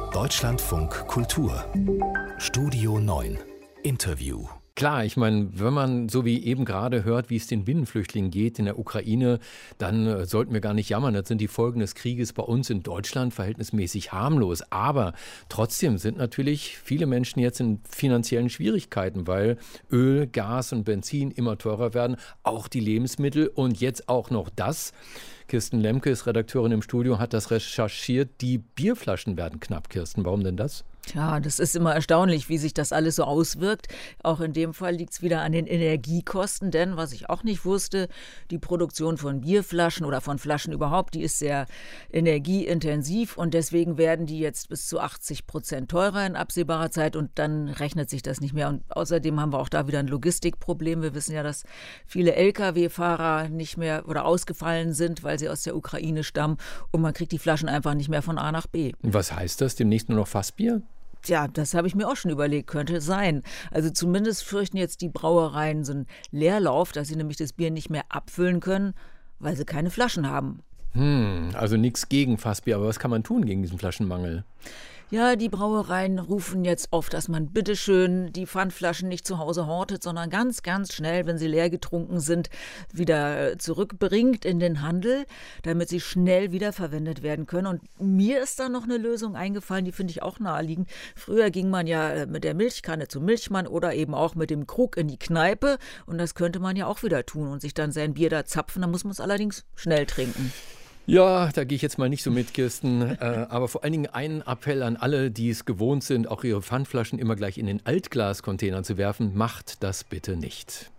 Deutschlandfunk Kultur Studio 9 Interview. Klar, ich meine, wenn man so wie eben gerade hört, wie es den Binnenflüchtlingen geht in der Ukraine, dann sollten wir gar nicht jammern. Das sind die Folgen des Krieges bei uns in Deutschland verhältnismäßig harmlos. Aber trotzdem sind natürlich viele Menschen jetzt in finanziellen Schwierigkeiten, weil Öl, Gas und Benzin immer teurer werden, auch die Lebensmittel und jetzt auch noch das. Kirsten Lemke ist Redakteurin im Studio, hat das recherchiert. Die Bierflaschen werden knapp, Kirsten. Warum denn das? Tja, das ist immer erstaunlich, wie sich das alles so auswirkt. Auch in dem Fall liegt es wieder an den Energiekosten, denn was ich auch nicht wusste, die Produktion von Bierflaschen oder von Flaschen überhaupt, die ist sehr energieintensiv und deswegen werden die jetzt bis zu 80% teurer in absehbarer Zeit und dann rechnet sich das nicht mehr. Und außerdem haben wir auch da wieder ein Logistikproblem. Wir wissen ja, dass viele Lkw-Fahrer nicht mehr oder ausgefallen sind, weil sie aus der Ukraine stammen und man kriegt die Flaschen einfach nicht mehr von A nach B. Was heißt das? Demnächst nur noch Fassbier? Ja, das habe ich mir auch schon überlegt, könnte sein. Also zumindest fürchten jetzt die Brauereien so einen Leerlauf, dass sie nämlich das Bier nicht mehr abfüllen können, weil sie keine Flaschen haben. Also nichts gegen Fassbier, aber was kann man tun gegen diesen Flaschenmangel? Ja, die Brauereien rufen jetzt auf, dass man bitteschön die Pfandflaschen nicht zu Hause hortet, sondern ganz, ganz schnell, wenn sie leer getrunken sind, wieder zurückbringt in den Handel, damit sie schnell wiederverwendet werden können. Und mir ist da noch eine Lösung eingefallen, die finde ich auch naheliegend. Früher ging man ja mit der Milchkanne zum Milchmann oder eben auch mit dem Krug in die Kneipe. Und das könnte man ja auch wieder tun und sich dann sein Bier da zapfen. Da muss man es allerdings schnell trinken. Ja, da gehe ich jetzt mal nicht so mit, Kirsten. Aber vor allen Dingen ein Appell an alle, die es gewohnt sind, auch ihre Pfandflaschen immer gleich in den Altglascontainer zu werfen. Macht das bitte nicht.